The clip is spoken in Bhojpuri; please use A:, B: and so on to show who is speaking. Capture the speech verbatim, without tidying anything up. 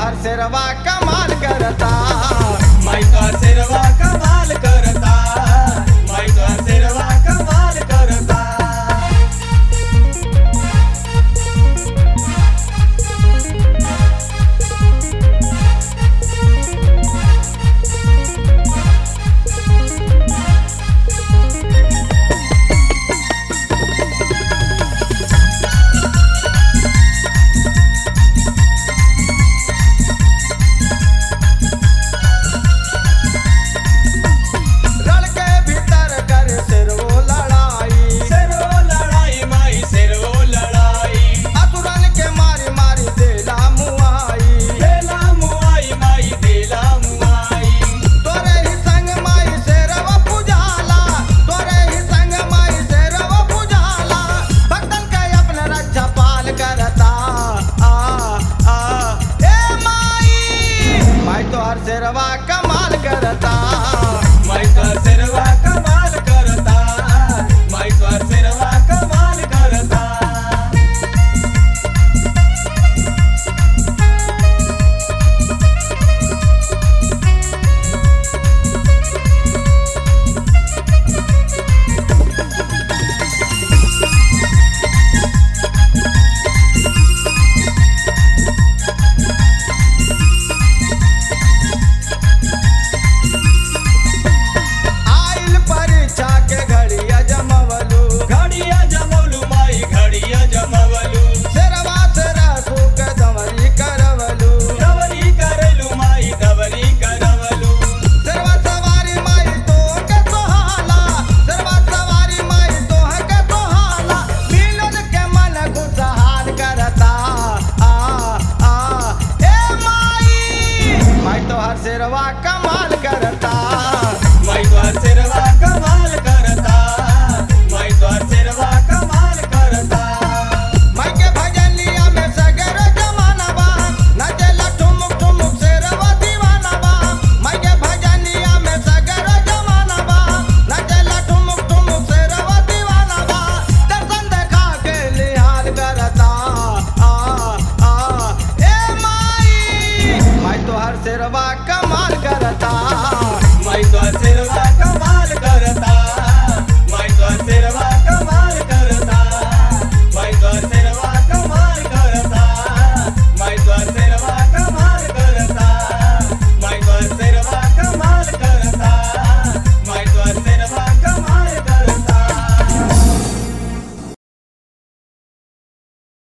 A: तोहर शेरवा कमाल करता,
B: माई तोहर शेरवा कमाल करता, माई तोहर शेरवा कमाल करता।
A: रण के भीतर कर शेरवो लड़ाई,
B: शेरवो लड़ाई माई शेरवो लड़ाई,
A: असुरन के मारी मारी देला मुआई,
B: देला मुआई माई देला मुआई।
A: तोरे ही संग माई शेरवा पुजाला, तोरे ही संग माई शेरवा पुजाला, भक्तन के अपने रक्षा पाल करता। आ आ ए माई, माई तोहर शेरवा कमाल करता,
B: माई तोहर शेरवा कमाल करता, माई तोहर शेरवा कमाल करता।
A: आइल परीक्षा के घड़िया जमवलू,
B: घड़िया जमवलू माई घड़िया जमवलू,
A: शेरवा से रसू के दमरी करवलू,
B: दवरी करलू माई दवरी करवलू।
A: शेरवा सवारी माई तोह के सोहाला, शेरवा सवारी माई तोह के सोहाला, मिलन के मन खुशहाल करता। आ आ ए माई, माई तोहर शेरवा कमाल करता,
B: माई तोहर शेरवा